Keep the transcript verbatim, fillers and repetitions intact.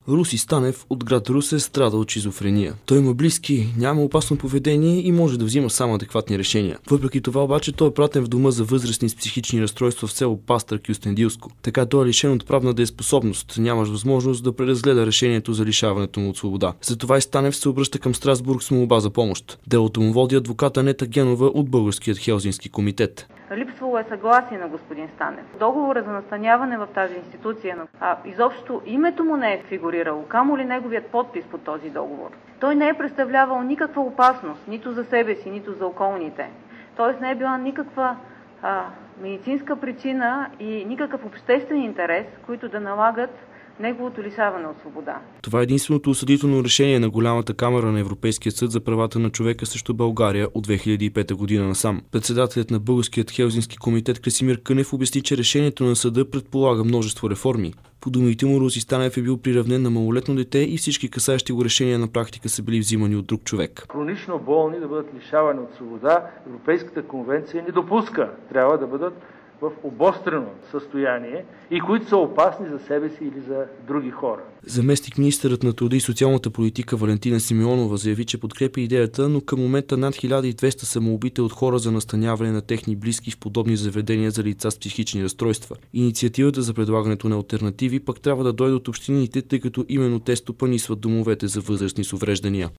Руси Станев от град Русе страда от шизофрения. Той има близки, няма опасно поведение и може да взима само адекватни решения. Въпреки това обаче той е пратен в дома за възрастни с психични разстройства в село Пастър, Кюстендилско. Така той е лишен от правна дееспособност, нямаш възможност да преразгледа решението за лишаването му от свобода. Затова и Станев се обръща към Страсбург с молба за помощ. Делото му води адвокат Анета Генова от Българският Хелзински комитет. Липсвало е съгласие на господин Станев. Договора за настаняване в тази институция, а изобщо името му не е фигурирало, камо ли неговият подпис под този договор. Той не е представлявал никаква опасност, нито за себе си, нито за околните. Тоест не е била никаква а, медицинска причина и никакъв обществен интерес, които да налагат неговото лишаване от свобода. Това е единственото осъдително решение на Голямата камара на Европейския съд за правата на човека срещу България от две хиляди и пета година насам. Председателят на Българският Хелзински комитет Красимир Кънев обясни, че решението на съда предполага множество реформи. По думите му, Руси Станев е бил приравнен на малолетно дете и всички касаещи го решения на практика са били взимани от друг човек. Хронично болни да бъдат лишавани от свобода, Европейската конвенция не допуска. Трябва да бъдат в обострено състояние и които са опасни за себе си или за други хора. Заместник-министърът на труда и социалната политика Валентина Симеонова заяви, че подкрепя идеята, но към момента над хиляда и двеста са молбите от хора за настаняване на техни близки в подобни заведения за лица с психични разстройства. Инициативата за предлагането на алтернативи пък трябва да дойде от общините, тъй като именно те стопанисват домовете за възрастни с увреждания.